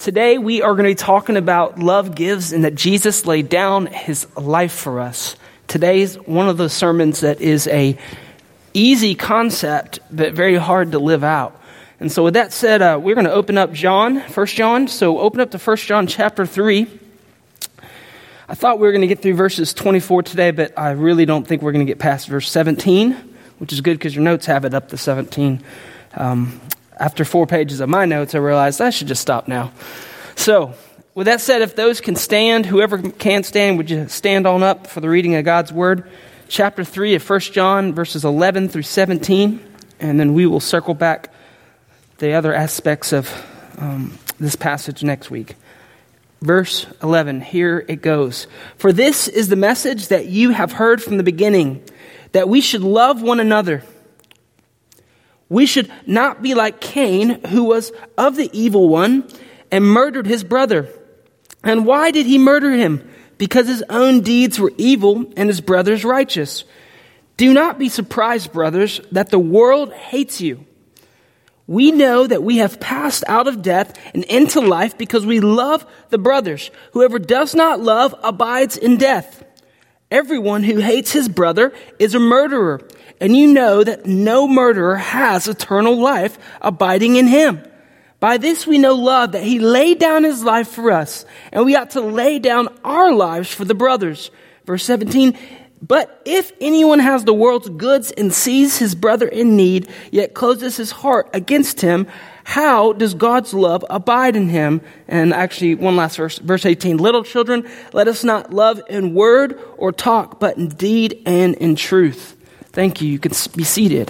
Today we are going to be talking about love gives and that Jesus laid down his life for us. Today's one of those sermons that is a easy concept, but very hard to live out. And so with that said, we're going to open up 1 John. So open up to 1 John chapter 3. I thought we were going to get through verses 24 today, but I really don't think we're going to get past verse 17, which is good because your notes have it up to 17. After 4 pages of my notes, I realized I should just stop now. So, with that said, if those can stand, whoever can stand, would you stand on up for the reading of God's Word? Chapter 3 of 1 John, verses 11 through 17, and then we will circle back the other aspects of this passage next week. Verse 11, here it goes. For this is the message that you have heard from the beginning, that we should love one another. We should not be like Cain, who was of the evil one and murdered his brother. And why did he murder him? Because his own deeds were evil and his brother's righteous. Do not be surprised, brothers, that the world hates you. We know that we have passed out of death and into life because we love the brothers. Whoever does not love abides in death. Everyone who hates his brother is a murderer. And you know that no murderer has eternal life abiding in him. By this we know love, that he laid down his life for us, and we ought to lay down our lives for the brothers. Verse 17, but if anyone has the world's goods and sees his brother in need, yet closes his heart against him, how does God's love abide in him? And actually, one last verse, verse 18, little children, let us not love in word or talk, but in deed and in truth. Thank you. You can be seated.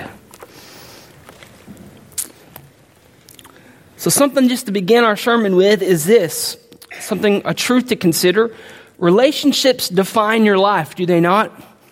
So something just to begin our sermon with is this. A truth to consider. Relationships define your life, do they not?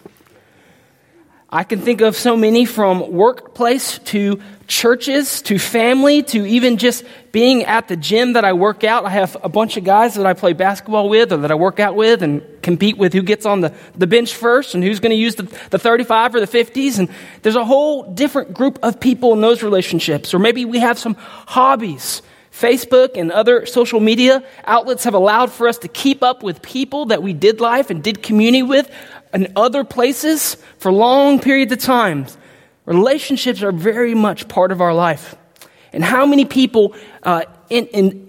I can think of so many, from workplace to churches to family to even just being at the gym that I work out. I have a bunch of guys that I play basketball with or that I work out with and compete with who gets on the bench first and who's going to use the 35 or the 50s. And there's a whole different group of people in those relationships. Or maybe we have some hobbies. Facebook and other social media outlets have allowed for us to keep up with people that we did life and did community with in other places for long periods of time. Relationships are very much part of our life. And how many people do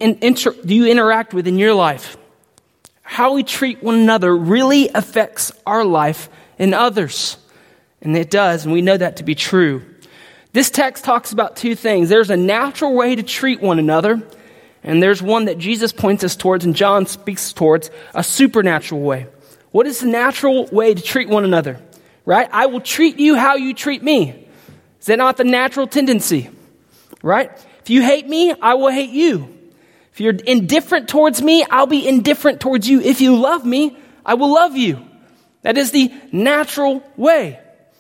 you interact with in your life? How we treat one another really affects our life and others. And it does, and we know that to be true. This text talks about two things. There's a natural way to treat one another, and there's one that Jesus points us towards, and John speaks towards, a supernatural way. What is the natural way to treat one another? Right? I will treat you how you treat me. Is that not the natural tendency? Right? If you hate me, I will hate you. If you're indifferent towards me, I'll be indifferent towards you. If you love me, I will love you. That is the natural way.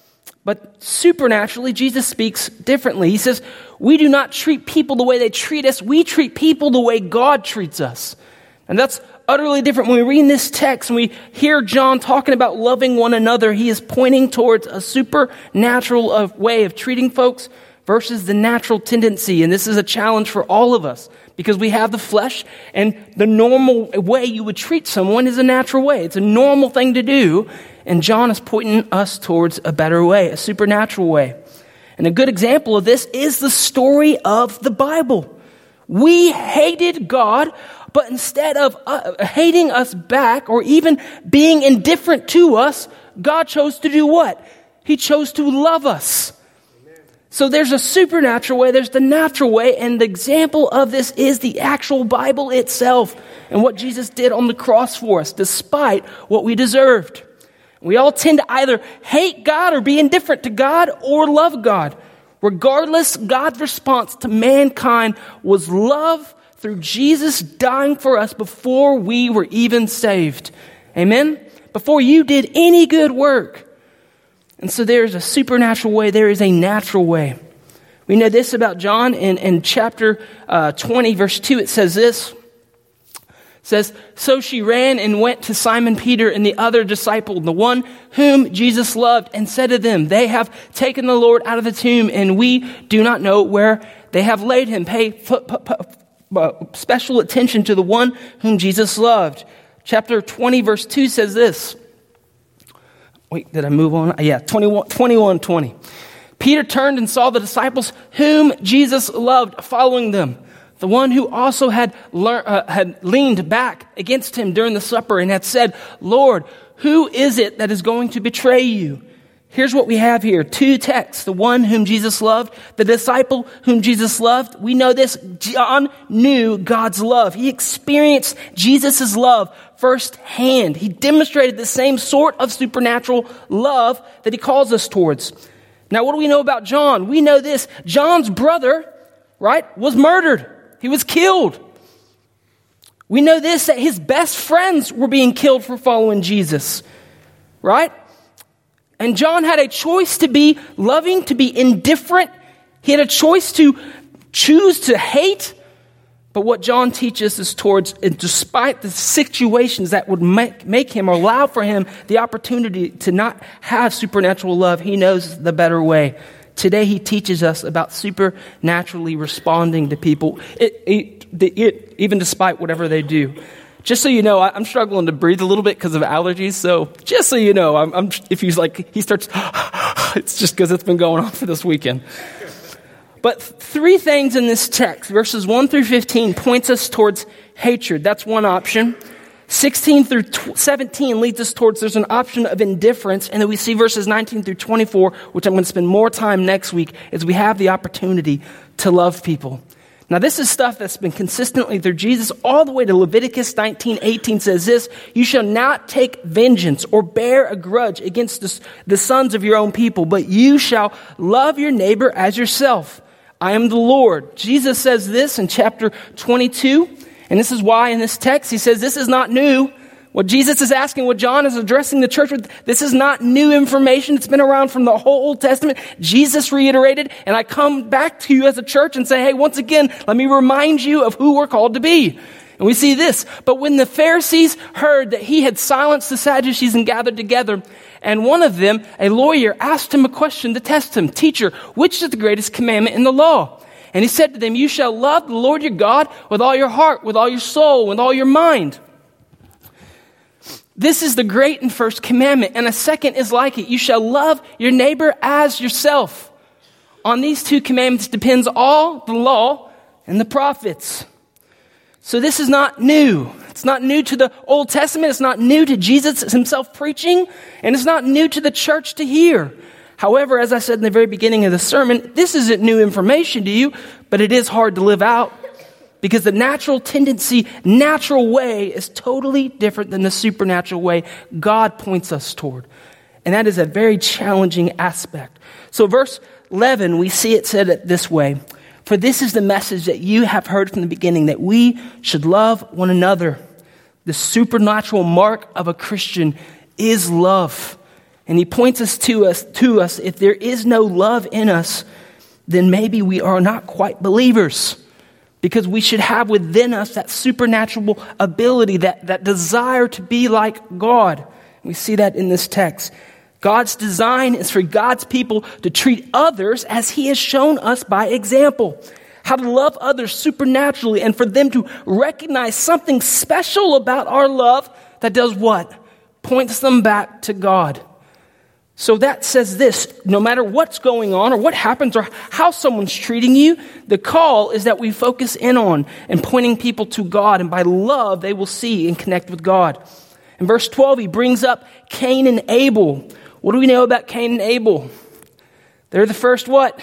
But supernaturally, Jesus speaks differently. He says, we do not treat people the way they treat us. We treat people the way God treats us. And that's utterly different. When we read this text and we hear John talking about loving one another, he is pointing towards a supernatural way of treating folks versus the natural tendency. And this is a challenge for all of us because we have the flesh, and the normal way you would treat someone is a natural way. It's a normal thing to do. And John is pointing us towards a better way, a supernatural way. And a good example of this is the story of the Bible. We hated God, but instead of hating us back or even being indifferent to us, God chose to do what? He chose to love us. So there's a supernatural way, there's the natural way, and the example of this is the actual Bible itself and what Jesus did on the cross for us, despite what we deserved. We all tend to either hate God or be indifferent to God or love God. Regardless, God's response to mankind was love through Jesus dying for us before we were even saved. Amen? Before you did any good work. And so there is a supernatural way. There is a natural way. We know this about John in chapter 20, verse 2. It says this. It says, so she ran and went to Simon Peter and the other disciple, the one whom Jesus loved, and said to them, they have taken the Lord out of the tomb, and we do not know where they have laid him. special attention to the one whom Jesus loved. Chapter 20, verse 2 says this. Wait, did I move on? Yeah, 21:20. Peter turned and saw the disciples whom Jesus loved following them. The one who also had leaned back against him during the supper and had said, "Lord, who is it that is going to betray you?" Here's what we have here. Two texts. The one whom Jesus loved, the disciple whom Jesus loved. We know this. John knew God's love. He experienced Jesus' love firsthand. He demonstrated the same sort of supernatural love that he calls us towards. Now, what do we know about John? We know this. John's brother, right, was murdered. He was killed. We know this, that his best friends were being killed for following Jesus, right? And John had a choice to be loving, to be indifferent. He had a choice to choose to hate. But what John teaches us towards, and despite the situations that would make him or allow for him the opportunity to not have supernatural love, he knows the better way. Today he teaches us about supernaturally responding to people, even despite whatever they do. Just so you know, I'm struggling to breathe a little bit because of allergies. So just so you know, if he's like, he starts, it's just because it's been going on for this weekend. But three things in this text, verses 1 through 15, points us towards hatred. That's one option. 16 through 17 leads us towards there's an option of indifference. And then we see verses 19 through 24, which I'm going to spend more time next week, as we have the opportunity to love people. Now, this is stuff that's been consistently through Jesus all the way to Leviticus 19:18 says this, "You shall not take vengeance or bear a grudge against the sons of your own people, but you shall love your neighbor as yourself. I am the Lord." Jesus says this in chapter 22, and this is why in this text he says this is not new. What Jesus is asking, what John is addressing the church with, this is not new information. It's been around from the whole Old Testament. Jesus reiterated, and I come back to you as a church and say, hey, once again, let me remind you of who we're called to be. And we see this. But when the Pharisees heard that he had silenced the Sadducees and gathered together, and one of them, a lawyer, asked him a question to test him, "Teacher, which is the greatest commandment in the law?" And he said to them, "You shall love the Lord your God with all your heart, with all your soul, with all your mind." This is the great and first commandment, and a second is like it. You shall love your neighbor as yourself. On these two commandments depends all the law and the prophets. So this is not new. It's not new to the Old Testament. It's not new to Jesus himself preaching, and it's not new to the church to hear. However, as I said in the very beginning of the sermon, this isn't new information to you, but it is hard to live out. Because the natural tendency, natural way is totally different than the supernatural way God points us toward. And that is a very challenging aspect. So verse 11, we see it said it this way. "For this is the message that you have heard from the beginning, that we should love one another. The supernatural mark of a Christian is love." And he points us to us, if there is no love in us, then maybe we are not quite believers. Because we should have within us that supernatural ability, that desire to be like God. We see that in this text. God's design is for God's people to treat others as he has shown us by example. How to love others supernaturally, and for them to recognize something special about our love that does what? Points them back to God. So that says this, no matter what's going on or what happens or how someone's treating you, the call is that we focus in on and pointing people to God, and by love they will see and connect with God. In verse 12, he brings up Cain and Abel. What do we know about Cain and Abel? They're the first what?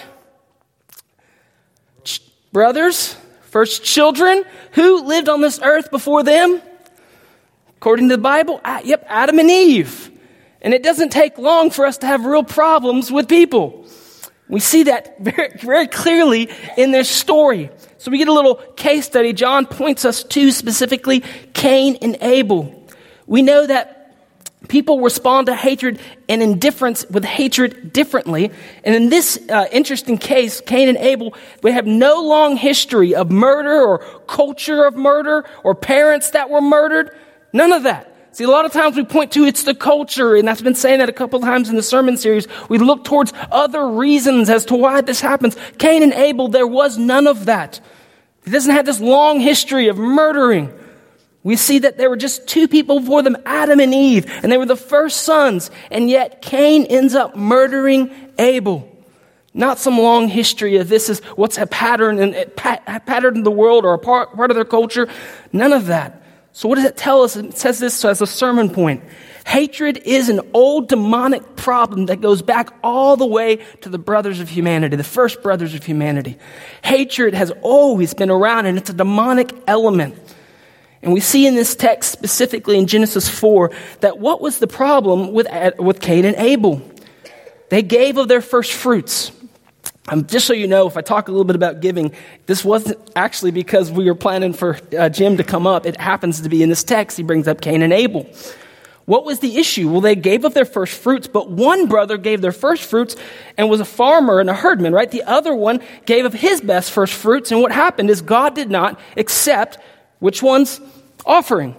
Brothers, first children. Who lived on this earth before them? According to the Bible, Adam and Eve. And it doesn't take long for us to have real problems with people. We see that very, very clearly in their story. So we get a little case study. John points us to specifically Cain and Abel. We know that people respond to hatred and indifference with hatred differently. And in this interesting case, Cain and Abel, we have no long history of murder or culture of murder or parents that were murdered. None of that. See, a lot of times we point to it's the culture, and I've been saying that a couple of times in the sermon series. We look towards other reasons as to why this happens. Cain and Abel, there was none of that. He doesn't have this long history of murdering. We see that there were just two people before them, Adam and Eve, and they were the first sons, and yet Cain ends up murdering Abel. Not some long history of this is what's a pattern in the world or a part of their culture. None of that. So what does it tell us? It says this as a sermon point. Hatred is an old demonic problem that goes back all the way to the brothers of humanity, the first brothers of humanity. Hatred has always been around, and it's a demonic element. And we see in this text, specifically in Genesis 4, that what was the problem with Cain and Abel? They gave of their first fruits. Just so you know, if I talk a little bit about giving, this wasn't actually because we were planning for Jim to come up. It happens to be in this text. He brings up Cain and Abel. What was the issue? Well, they gave of their first fruits, but one brother gave their first fruits and was a farmer and a herdman, right? The other one gave of his best first fruits, and what happened is God did not accept which one's offering?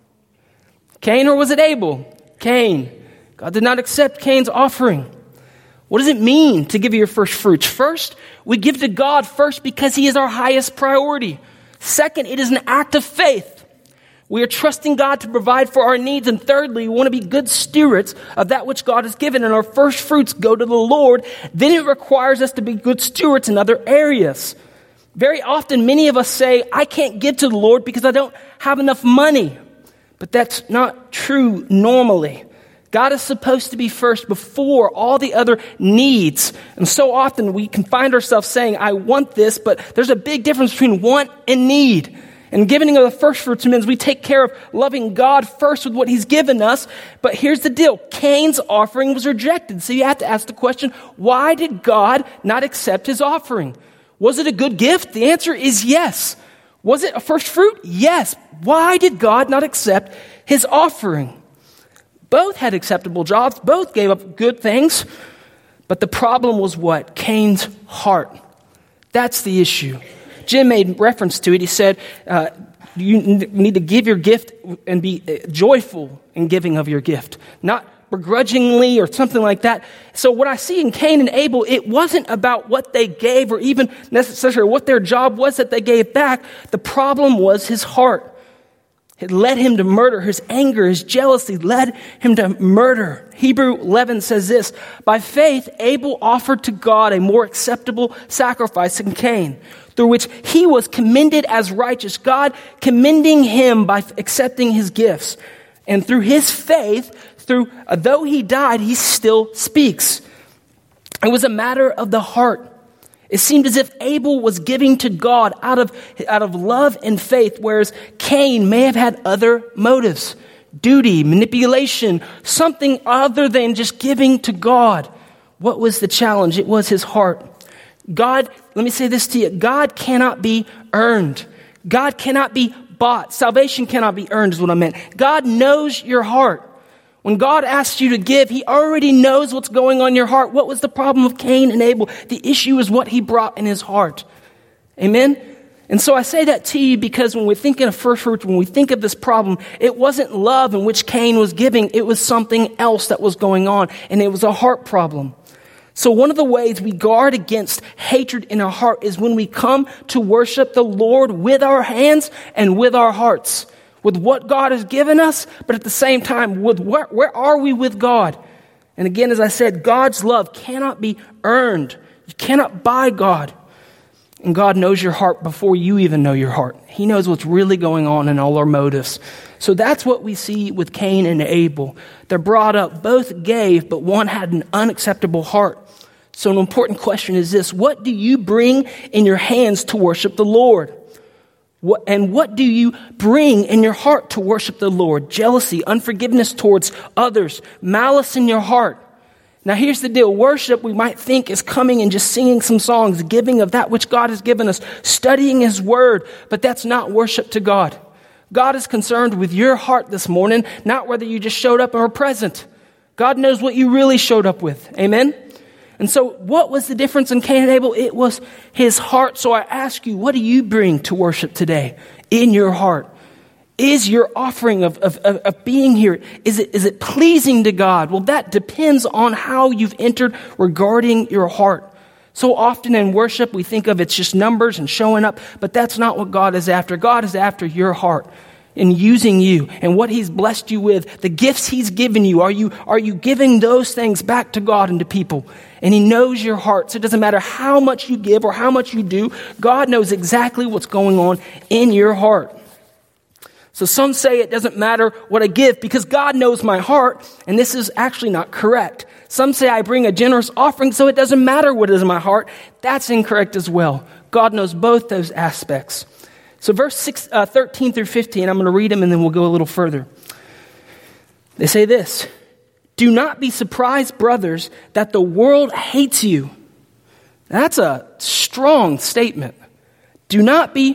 Cain, or was it Abel? Cain. God did not accept Cain's offering. What does it mean to give your first fruits? First, we give to God first because He is our highest priority. Second, it is an act of faith. We are trusting God to provide for our needs. And thirdly, we want to be good stewards of that which God has given. And our first fruits go to the Lord. Then it requires us to be good stewards in other areas. Very often, many of us say, I can't give to the Lord because I don't have enough money. But that's not true normally. God is supposed to be first before all the other needs. And so often we can find ourselves saying, I want this, but there's a big difference between want and need. And giving of the first fruits means we take care of loving God first with what He's given us. But here's the deal. Cain's offering was rejected. So you have to ask the question, why did God not accept his offering? Was it a good gift? The answer is yes. Was it a first fruit? Yes. Why did God not accept his offering? Both had acceptable jobs. Both gave up good things. But the problem was what? Cain's heart. That's the issue. Jim made reference to it. He said, you need to give your gift and be joyful in giving of your gift, not begrudgingly or something like that. So what I see in Cain and Abel, it wasn't about what they gave or even necessarily what their job was that they gave back. The problem was his heart. It led him to murder. His anger, his jealousy led him to murder. Hebrew 11 says this, by faith, Abel offered to God a more acceptable sacrifice than Cain, through which he was commended as righteous, God commending him by accepting his gifts. And through his faith, though he died, he still speaks. It was a matter of the heart. It seemed as if Abel was giving to God out of love and faith, whereas Cain may have had other motives, duty, manipulation, something other than just giving to God. What was the challenge? It was his heart. God, let me say this to you, God cannot be earned. God cannot be bought. Salvation cannot be earned is what I meant. God knows your heart. When God asks you to give, He already knows what's going on in your heart. What was the problem of Cain and Abel? The issue is what he brought in his heart. Amen? And so I say that to you because when we think of first fruits, when we think of this problem, it wasn't love in which Cain was giving. It was something else that was going on, and it was a heart problem. So one of the ways we guard against hatred in our heart is when we come to worship the Lord with our hands and with our hearts, with what God has given us, but at the same time, with where are we with God? And again, as I said, God's love cannot be earned. You cannot buy God. And God knows your heart before you even know your heart. He knows what's really going on in all our motives. So that's what we see with Cain and Abel. They're brought up, both gave, but one had an unacceptable heart. So an important question is this: what do you bring in your hands to worship the Lord? What do you bring in your heart to worship the Lord? Jealousy, unforgiveness towards others, malice in your heart. Now here's the deal. Worship, we might think, is coming and just singing some songs, giving of that which God has given us, studying His Word, but that's not worship to God. God is concerned with your heart this morning, not whether you just showed up and were present. God knows what you really showed up with. Amen? And so what was the difference in Cain and Abel? It was his heart. So I ask you, what do you bring to worship today in your heart? Is your offering of being here, is it pleasing to God? Well, that depends on how you've entered regarding your heart. So often in worship, we think of it's just numbers and showing up, but that's not what God is after. God is after your heart and using you and what he's blessed you with, the gifts he's given you. Are you giving those things back to God and to people? And he knows your heart. So it doesn't matter how much you give or how much you do. God knows exactly what's going on in your heart. So some say it doesn't matter what I give because God knows my heart, and this is actually not correct. Some say I bring a generous offering, so it doesn't matter what is in my heart. That's incorrect as well. God knows both those aspects. So verse 13 through 15, I'm going to read them and then we'll go a little further. They say this: "Do not be surprised, brothers, that the world hates you." That's a strong statement. Do not be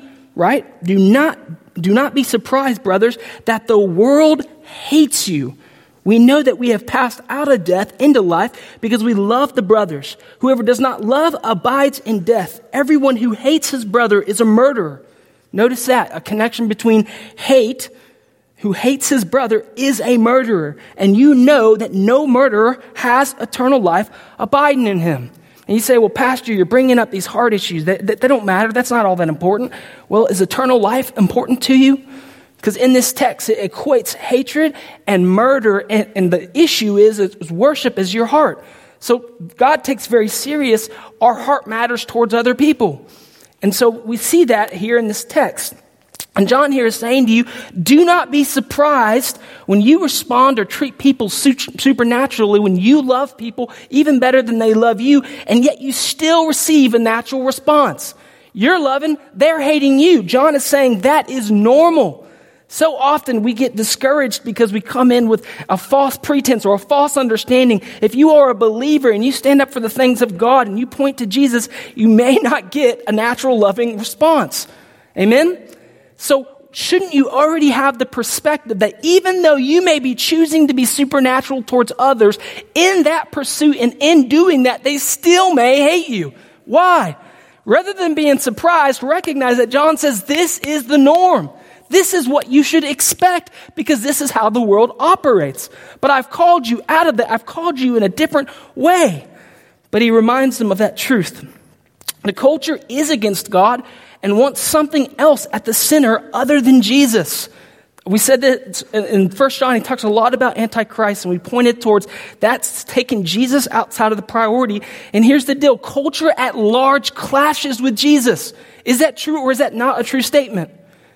surprised, brothers, that the world hates you. We know that we have passed out of death into life because we love the brothers. Whoever does not love abides in death. Everyone who hates his brother is a murderer. Notice that, a connection between hate, who hates his brother is a murderer. And you know that no murderer has eternal life abiding in him. And you say, well, Pastor, you're bringing up these heart issues. They don't matter. That's not all that important. Well, is eternal life important to you? Because in this text, it equates hatred and murder. And the issue is worship is your heart. So God takes very serious our heart matters towards other people. And so we see that here in this text. And John here is saying to you, do not be surprised when you respond or treat people supernaturally, when you love people even better than they love you, and yet you still receive a natural response. You're loving, they're hating you. John is saying that is normal. So often we get discouraged because we come in with a false pretense or a false understanding. If you are a believer and you stand up for the things of God and you point to Jesus, you may not get a natural loving response. Amen? So shouldn't you already have the perspective that even though you may be choosing to be supernatural towards others, in that pursuit and in doing that, they still may hate you? Why? Rather than being surprised, recognize that John says this is the norm. This is what you should expect because this is how the world operates. But I've called you out of that. I've called you in a different way. But he reminds them of that truth. The culture is against God and wants something else at the center other than Jesus. We said that in 1 John, he talks a lot about Antichrist, and we pointed towards that's taking Jesus outside of the priority. And here's the deal. Culture at large clashes with Jesus. Is that true or is that not a true statement?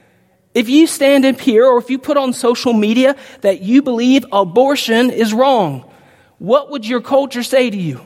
If you stand up here or if you put on social media that you believe abortion is wrong, what would your culture say to you?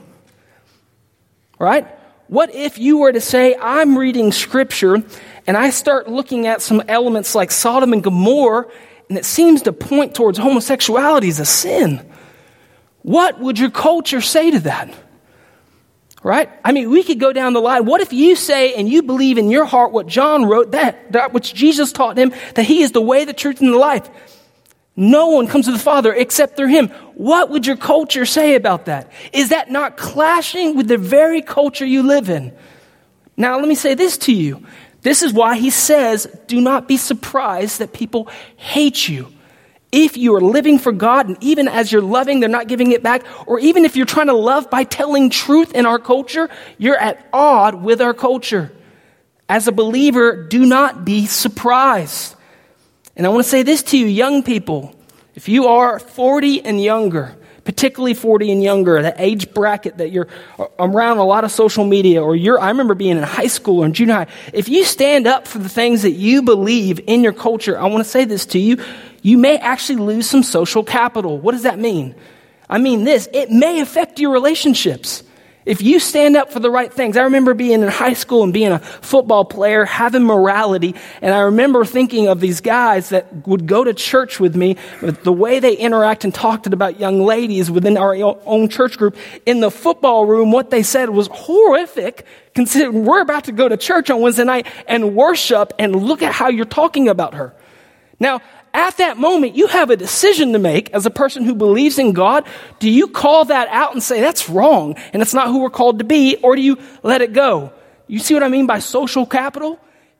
Right? What if you were to say, I'm reading scripture and I start looking at some elements like Sodom and Gomorrah and it seems to point towards homosexuality as a sin? What would your culture say to that? Right? I mean, we could go down the line. What if you say and you believe in your heart what John wrote, that which Jesus taught him, that he is the way, the truth, and the life? No one comes to the Father except through him. What would your culture say about that? Is that not clashing with the very culture you live in? Now, let me say this to you. This is why he says, do not be surprised that people hate you. If you are living for God, and even as you're loving, they're not giving it back, or even if you're trying to love by telling truth in our culture, you're at odds with our culture. As a believer, do not be surprised. And I want to say this to you, young people. If you are 40 and younger, particularly 40 and younger, that age bracket that you're around a lot of social media, or I remember being in high school or in junior high, if you stand up for the things that you believe in your culture, I want to say this to you, you may actually lose some social capital. What does that mean? I mean this, it may affect your relationships. If you stand up for the right things. I remember being in high school and being a football player, having morality, and I remember thinking of these guys that would go to church with me, with the way they interact and talked about young ladies within our own church group. In the football room, what they said was horrific, considering we're about to go to church on Wednesday night and worship, and look at how you're talking about her. Now, at that moment, you have a decision to make as a person who believes in God. Do you call that out and say, that's wrong, and it's not who we're called to be, or do you let it go? You see what I mean by social capital?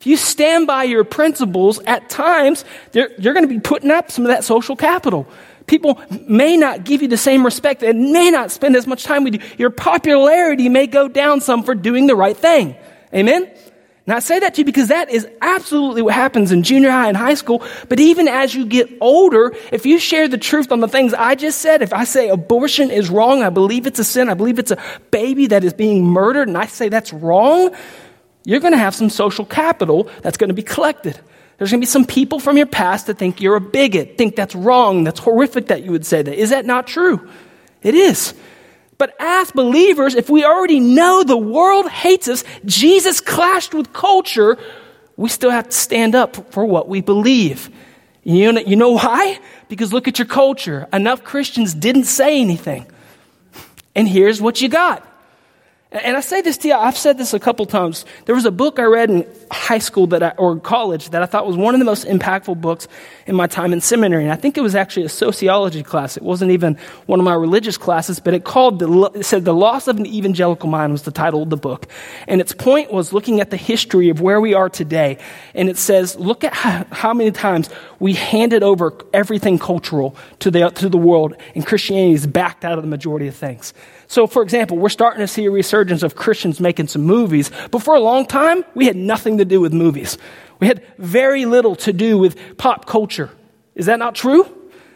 If you stand by your principles, at times, you're going to be putting up some of that social capital. People may not give you the same respect and may not spend as much time with you. Your popularity may go down some for doing the right thing. Amen? Now, I say that to you because that is absolutely what happens in junior high and high school. But even as you get older, if you share the truth on the things I just said, if I say abortion is wrong, I believe it's a sin, I believe it's a baby that is being murdered, and I say that's wrong, you're going to have some social capital that's going to be collected. There's going to be some people from your past that think you're a bigot, think that's wrong, that's horrific that you would say that. Is that not true? It is. But as believers, if we already know the world hates us, Jesus clashed with culture, we still have to stand up for what we believe. You know why? Because look at your culture. Enough Christians didn't say anything. And here's what you got. And I say this to you, I've said this a couple times. There was a book I read in high school or college that I thought was one of the most impactful books in my time in seminary. And I think it was actually a sociology class. It wasn't even one of my religious classes, but it said The Loss of an Evangelical Mind was the title of the book. And its point was looking at the history of where we are today. And it says, look at how many times we handed over everything cultural to the world, and Christianity is backed out of the majority of things. So, for example, we're starting to see a resurgence of Christians making some movies, but for a long time, we had nothing to do with movies. We had very little to do with pop culture. Is that not true?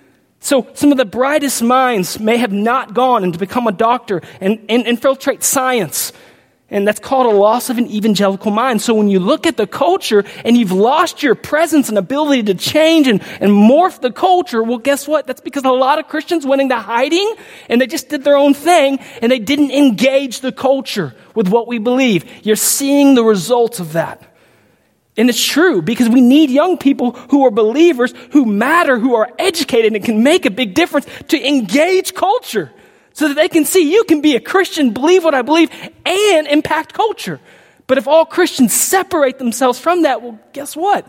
So some of the brightest minds may have not gone and to become a doctor and infiltrate science. And that's called a loss of an evangelical mind. So when you look at the culture and you've lost your presence and ability to change and morph the culture, well, guess what? That's because a lot of Christians went into hiding and they just did their own thing and they didn't engage the culture with what we believe. You're seeing the results of that. And it's true because we need young people who are believers, who matter, who are educated and can make a big difference to engage culture. So that they can see you can be a Christian, believe what I believe, and impact culture. But if all Christians separate themselves from that, well, guess what?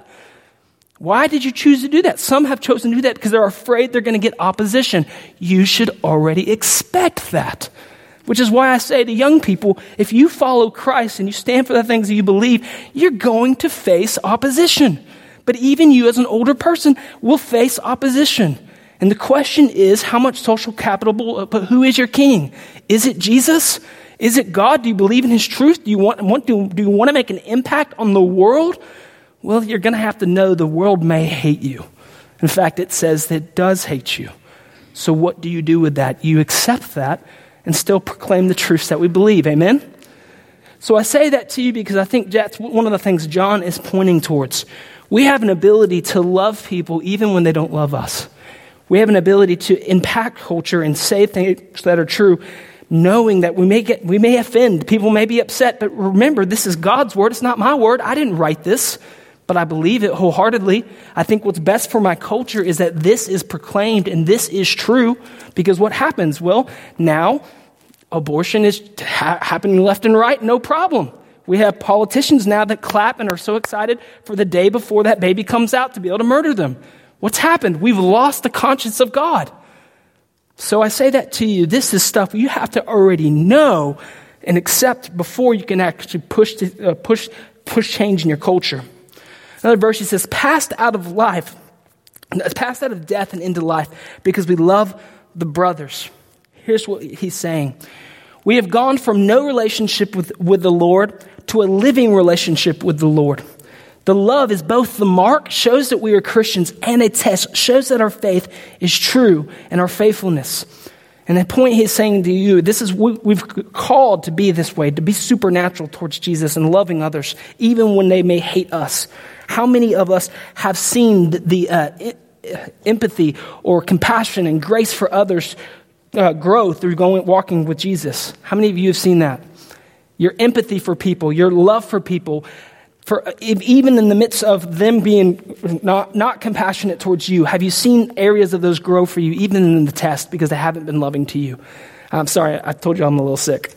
Why did you choose to do that? Some have chosen to do that because they're afraid they're going to get opposition. You should already expect that. Which is why I say to young people, if you follow Christ and you stand for the things that you believe, you're going to face opposition. But even you as an older person will face opposition. And the question is, how much social capital, but who is your king? Is it Jesus? Is it God? Do you believe in his truth? Do you want to make an impact on the world? Well, you're going to have to know the world may hate you. In fact, it says that it does hate you. So what do you do with that? You accept that and still proclaim the truths that we believe. Amen? So I say that to you because I think that's one of the things John is pointing towards. We have an ability to love people even when they don't love us. We have an ability to impact culture and say things that are true, knowing that we may offend, people may be upset, but remember, this is God's word, it's not my word. I didn't write this, but I believe it wholeheartedly. I think what's best for my culture is that this is proclaimed and this is true, because what happens? Well, now abortion is happening left and right, no problem. We have politicians now that clap and are so excited for the day before that baby comes out to be able to murder them. What's happened? We've lost the conscience of God. So I say that to you. This is stuff you have to already know and accept before you can actually push change in your culture. Another verse, he says, passed out of death and into life because we love the brothers. Here's what he's saying. We have gone from no relationship with the Lord to a living relationship with the Lord. The love is both the mark, shows that we are Christians, and a test, shows that our faith is true and our faithfulness. And the point he's saying to you, this is we've called to be this way, to be supernatural towards Jesus and loving others, even when they may hate us. How many of us have seen the empathy or compassion and grace for others grow through walking with Jesus? How many of you have seen that? Your empathy for people, your love for people, even in the midst of them being not compassionate towards you, have you seen areas of those grow for you, even in the test, because they haven't been loving to you? I'm sorry, I told you I'm a little sick.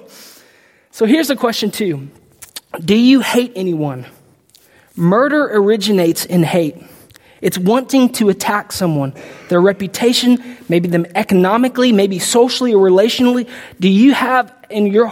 So here's the question too. Do you hate anyone? Murder originates in hate. It's wanting to attack someone, their reputation, maybe them economically, maybe socially or relationally. Do you have in your heart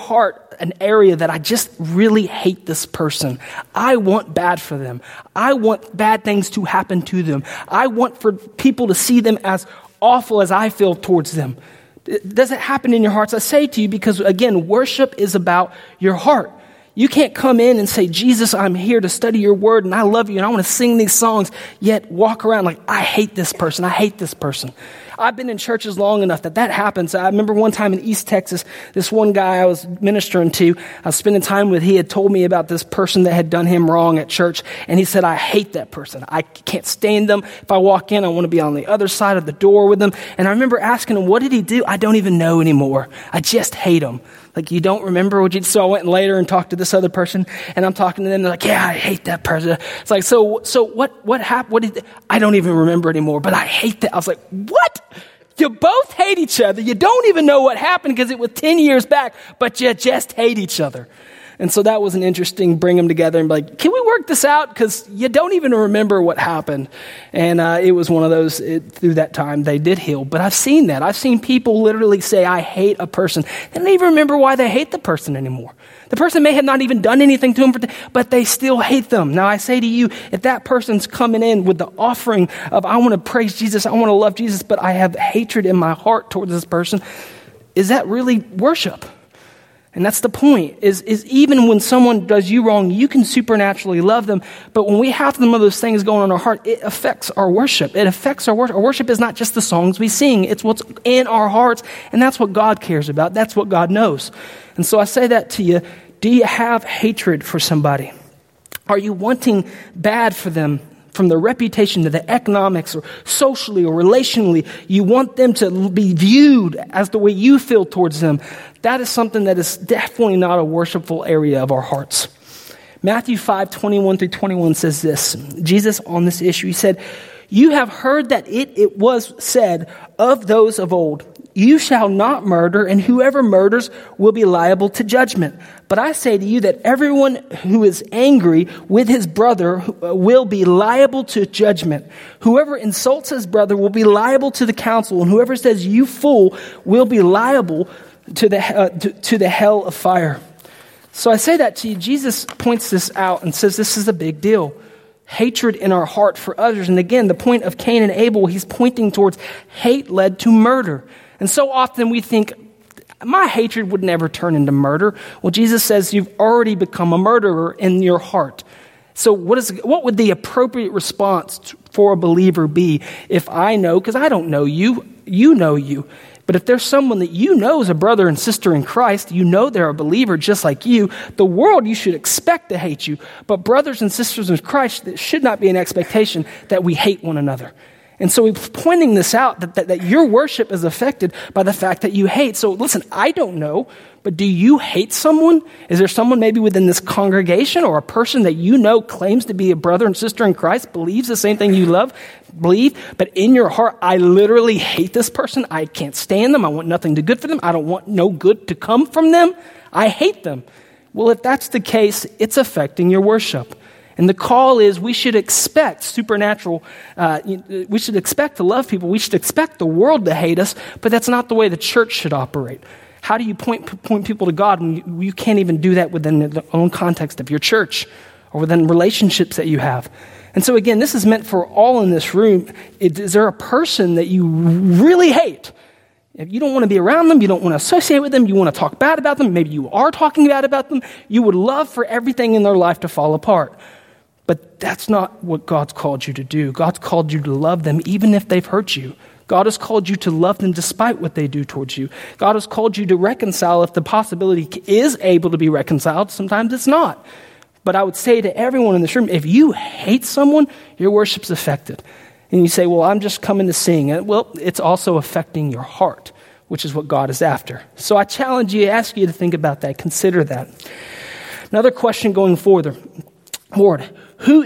an area that I just really hate this person. I want bad for them. I want bad things to happen to them. I want for people to see them as awful as I feel towards them. Does it happen in your hearts? I say to you because, again, worship is about your heart. You can't come in and say, Jesus, I'm here to study your word and I love you and I want to sing these songs, yet walk around like, I hate this person. I hate this person. I've been in churches long enough that happens. I remember one time in East Texas, this one guy I was ministering to, I was spending time with, he had told me about this person that had done him wrong at church. And he said, I hate that person. I can't stand them. If I walk in, I want to be on the other side of the door with them. And I remember asking him, what did he do? I don't even know anymore. I just hate him. Like, you don't remember what you did? So I went later and talked to this other person, and I'm talking to them. They're like, yeah, I hate that person. It's like, so what happened? What did, I don't even remember anymore, but I hate that. I was like, what? You both hate each other. You don't even know what happened because it was 10 years back, but you just hate each other. And so that was an interesting bring them together and be like, can we work this out? Because you don't even remember what happened. And it was one of those, through that time, they did heal. But I've seen that. I've seen people literally say, I hate a person. They don't even remember why they hate the person anymore. The person may have not even done anything to them, but they still hate them. Now I say to you, if that person's coming in with the offering of, I want to praise Jesus, I want to love Jesus, but I have hatred in my heart towards this person, is that really worship? And that's the point, is even when someone does you wrong, you can supernaturally love them. But when we have some of those things going on in our heart, it affects our worship. It affects our worship. Our worship is not just the songs we sing. It's what's in our hearts. And that's what God cares about. That's what God knows. And so I say that to you. Do you have hatred for somebody? Are you wanting bad for them? From the reputation to the economics or socially or relationally, you want them to be viewed as the way you feel towards them. That is something that is definitely not a worshipful area of our hearts. Matthew 5:21-21 says this. Jesus on this issue, he said, you have heard that it was said of those of old, you shall not murder, and whoever murders will be liable to judgment. But I say to you that everyone who is angry with his brother will be liable to judgment. Whoever insults his brother will be liable to the council, and whoever says you fool will be liable to the hell of fire. So I say that to you. Jesus points this out and says this is a big deal. Hatred in our heart for others. And again, the point of Cain and Abel, he's pointing towards hate led to murder. And so often we think, my hatred would never turn into murder. Well, Jesus says you've already become a murderer in your heart. So what would the appropriate response for a believer be if I know, because I don't know you, you know you. But if there's someone that you know is a brother and sister in Christ, you know they're a believer just like you, the world you should expect to hate you. But brothers and sisters in Christ, there should not be an expectation that we hate one another. And so he's pointing this out, that your worship is affected by the fact that you hate. So listen, I don't know, but do you hate someone? Is there someone maybe within this congregation or a person that you know claims to be a brother and sister in Christ, believes the same thing you believe, but in your heart, I literally hate this person. I can't stand them. I want nothing to good for them. I don't want no good to come from them. I hate them. Well, if that's the case, it's affecting your worship. And the call is we should expect supernatural, we should expect to love people. We should expect the world to hate us, but that's not the way the church should operate. How do you point people to God when you can't even do that within the own context of your church or within relationships that you have? And so again, this is meant for all in this room. Is there a person that you really hate? If you don't want to be around them, you don't want to associate with them, you want to talk bad about them, maybe you are talking bad about them, you would love for everything in their life to fall apart. But that's not what God's called you to do. God's called you to love them even if they've hurt you. God has called you to love them despite what they do towards you. God has called you to reconcile if the possibility is able to be reconciled. Sometimes it's not. But I would say to everyone in this room, if you hate someone, your worship's affected. And you say, well, I'm just coming to sing. Well, it's also affecting your heart, which is what God is after. So I challenge you, ask you to think about that, consider that. Another question going forward, Lord, who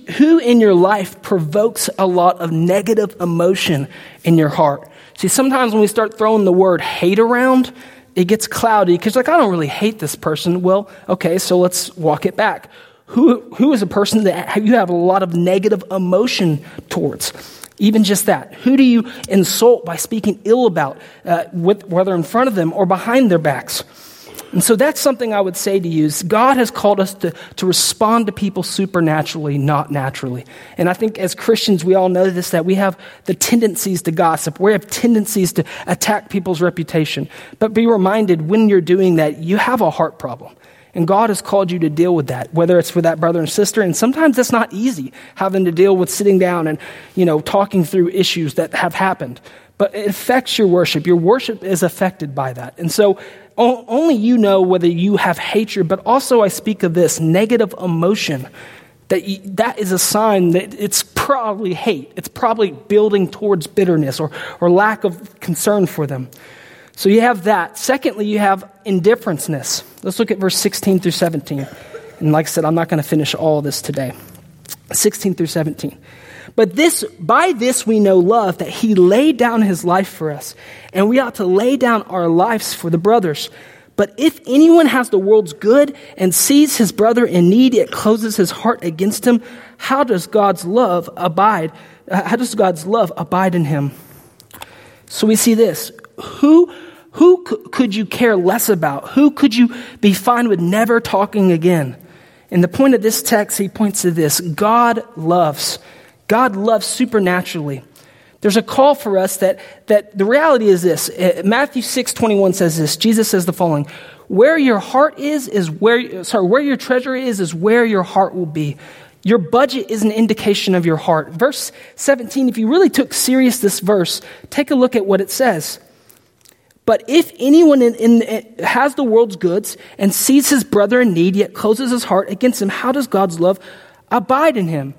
in your life provokes a lot of negative emotion in your heart? See, sometimes when we start throwing the word hate around, it gets cloudy because I don't really hate this person. Well, okay, so let's walk it back. Who is a person that you have a lot of negative emotion towards? Even just that. Who do you insult by speaking ill about, whether in front of them or behind their backs? And so that's something I would say to you is God has called us to respond to people supernaturally, not naturally. And I think as Christians, we all know this, that we have the tendencies to gossip. We have tendencies to attack people's reputation. But be reminded when you're doing that, you have a heart problem. And God has called you to deal with that, whether it's with that brother and sister. And sometimes it's not easy having to deal with sitting down and, talking through issues that have happened. But it affects your worship. Your worship is affected by that. And so only you know whether you have hatred, but also I speak of this negative emotion, that is a sign that it's probably hate. It's probably building towards bitterness or lack of concern for them. So you have that. Secondly, you have indifferenceness. Let's look at verse 16 through 17. And like I said, I'm not going to finish all of this today. 16 through 17. But by this we know love, that he laid down his life for us, and we ought to lay down our lives for the brothers. But if anyone has the world's good and sees his brother in need, yet closes his heart against him, how does God's love abide in him? So we see this. Who could you care less about? Who could you be fine with never talking again? And the point of this text, he points to this. God loves supernaturally. There's a call for us that the reality is this. Matthew 6:21 says this. Jesus says the following: where your treasure is where your heart will be. Your budget is an indication of your heart. Verse 17, if you really took serious this verse, take a look at what it says. But if anyone has the world's goods and sees his brother in need, yet closes his heart against him, how does God's love abide in him?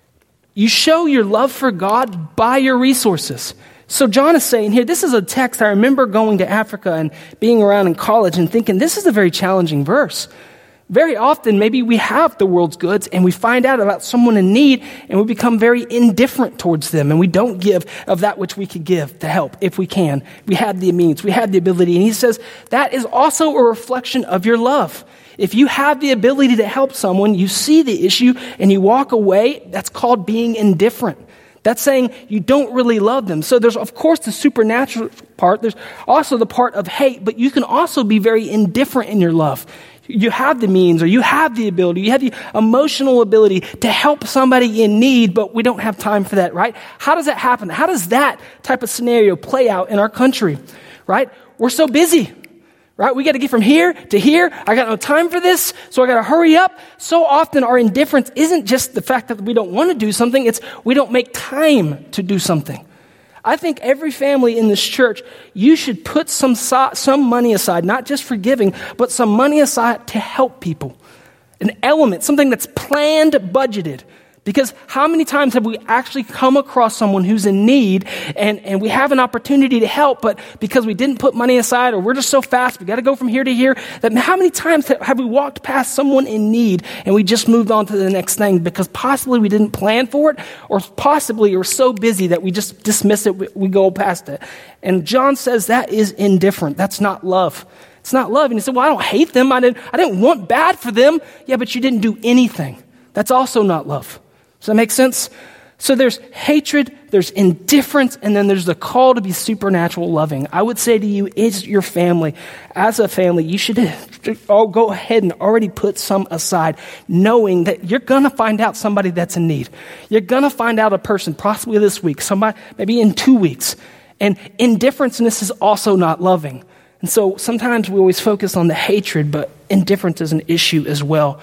You show your love for God by your resources. So John is saying here, this is a text I remember going to Africa and being around in college and thinking, this is a very challenging verse. Very often, maybe we have the world's goods and we find out about someone in need and we become very indifferent towards them and we don't give of that which we could give to help if we can. We have the means, we have the ability. And he says that is also a reflection of your love. If you have the ability to help someone, you see the issue and you walk away, that's called being indifferent. That's saying you don't really love them. So there's, of course, the supernatural part. There's also the part of hate, but you can also be very indifferent in your love. You have the means or you have the ability, you have the emotional ability to help somebody in need, but we don't have time for that, right? How does that happen? How does that type of scenario play out in our country, right? We're so busy, right? We got to get from here to here. I got no time for this, so I got to hurry up. So often our indifference isn't just the fact that we don't want to do something, it's we don't make time to do something. I think every family in this church, you should put some money aside, not just for giving, but some money aside to help people. An element, something that's planned, budgeted. Because how many times have we actually come across someone who's in need and we have an opportunity to help, but because we didn't put money aside or we're just so fast, we got to go from here to here, that how many times have we walked past someone in need and we just moved on to the next thing because possibly we didn't plan for it or possibly we're so busy that we just dismiss it, we go past it. And John says that is indifferent. That's not love. It's not love. And he said, well, I don't hate them. I didn't want bad for them. Yeah, but you didn't do anything. That's also not love. Does that make sense? So there's hatred, there's indifference, and then there's the call to be supernatural loving. I would say to you, it's your family. As a family, you should all go ahead and already put some aside, knowing that you're going to find out somebody that's in need. You're going to find out a person, possibly this week, somebody maybe in 2 weeks. And indifferenceness is also not loving. And so sometimes we always focus on the hatred, but indifference is an issue as well.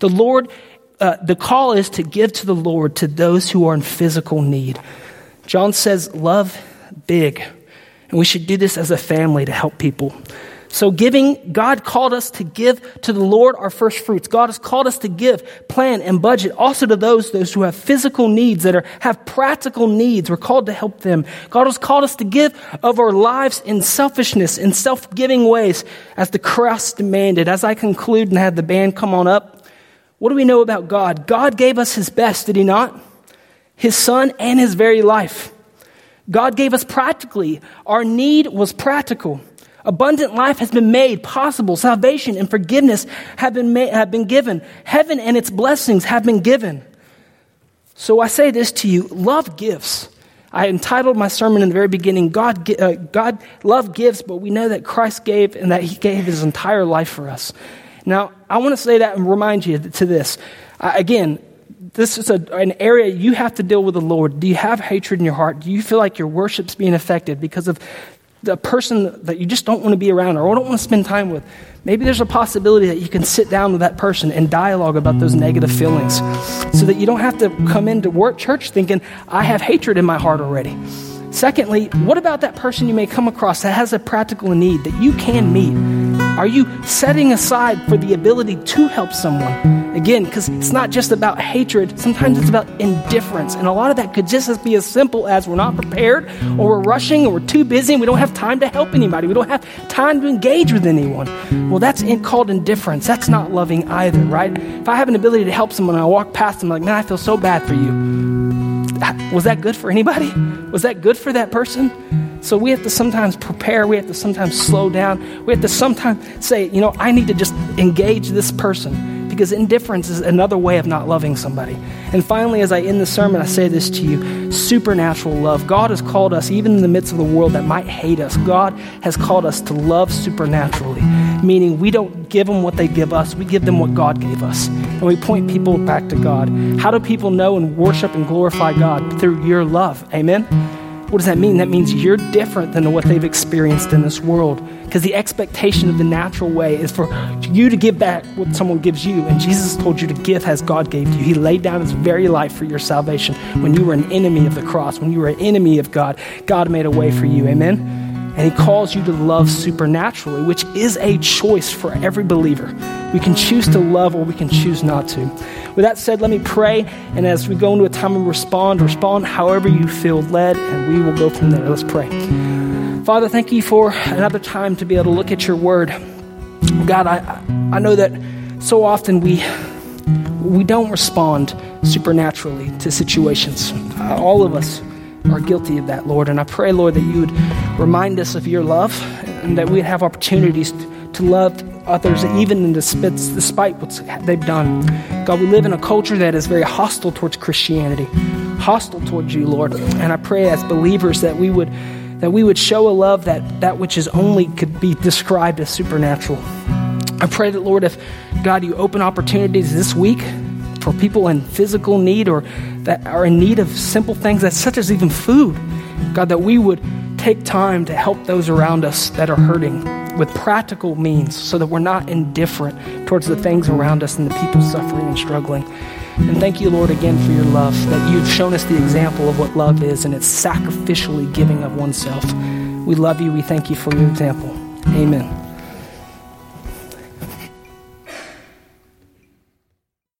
The call is to give to the Lord to those who are in physical need. John says, love big. And we should do this as a family to help people. So giving, God called us to give to the Lord our first fruits. God has called us to give, plan, and budget also to those who have physical needs, have practical needs. We're called to help them. God has called us to give of our lives in selfishness, in self-giving ways, as the cross demanded. As I conclude and have the band come on up, what do we know about God? God gave us his best, did he not? His son and his very life. God gave us practically. Our need was practical. Abundant life has been made possible. Salvation and forgiveness have been given. Heaven and its blessings have been given. So I say this to you, love gives. I entitled my sermon in the very beginning, God love gives, but we know that Christ gave and that he gave his entire life for us. Now, I want to say that and remind you to this. Again, this is an area you have to deal with the Lord. Do you have hatred in your heart? Do you feel like your worship's being affected because of the person that you just don't want to be around or don't want to spend time with? Maybe there's a possibility that you can sit down with that person and dialogue about those negative feelings so that you don't have to come into church thinking, I have hatred in my heart already. Secondly, what about that person you may come across that has a practical need that you can meet? Are you setting aside for the ability to help someone? Again, because it's not just about hatred. Sometimes it's about indifference. And a lot of that could just be as simple as we're not prepared or we're rushing or we're too busy and we don't have time to help anybody. We don't have time to engage with anyone. Well, that's called indifference. That's not loving either, right? If I have an ability to help someone and I walk past them like, man, I feel so bad for you. Was that good for anybody? Was that good for that person? So we have to sometimes prepare. We have to sometimes slow down. We have to sometimes say, I need to just engage this person, because indifference is another way of not loving somebody. And finally, as I end the sermon, I say this to you: supernatural love. God has called us, even in the midst of the world that might hate us, God has called us to love supernaturally, meaning we don't give them what they give us. We give them what God gave us. And we point people back to God. How do people know and worship and glorify God? Through your love. Amen? What does that mean? That means you're different than what they've experienced in this world, because the expectation of the natural way is for you to give back what someone gives you. And Jesus told you to give as God gave you. He laid down his very life for your salvation. When you were an enemy of the cross, when you were an enemy of God, God made a way for you. Amen? And he calls you to love supernaturally, which is a choice for every believer. We can choose to love or we can choose not to. With that said, let me pray. And as we go into a time of respond however you feel led, and we will go from there. Let's pray. Father, thank you for another time to be able to look at your word. God, I know that so often we don't respond supernaturally to situations. All of us are guilty of that, Lord. And I pray, Lord, that you would remind us of your love and that we'd have opportunities to love others, even despite what they've done. God, we live in a culture that is very hostile towards Christianity, hostile towards you, Lord. And I pray as believers that we would show a love that which is only could be described as supernatural. I pray that, Lord, if, God, you open opportunities this week for people in physical need or that are in need of simple things, such as even food, God, that we would take time to help those around us that are hurting with practical means so that we're not indifferent towards the things around us and the people suffering and struggling. And thank you, Lord, again for your love, that you've shown us the example of what love is, and it's sacrificially giving of oneself. We love you. We thank you for your example. Amen.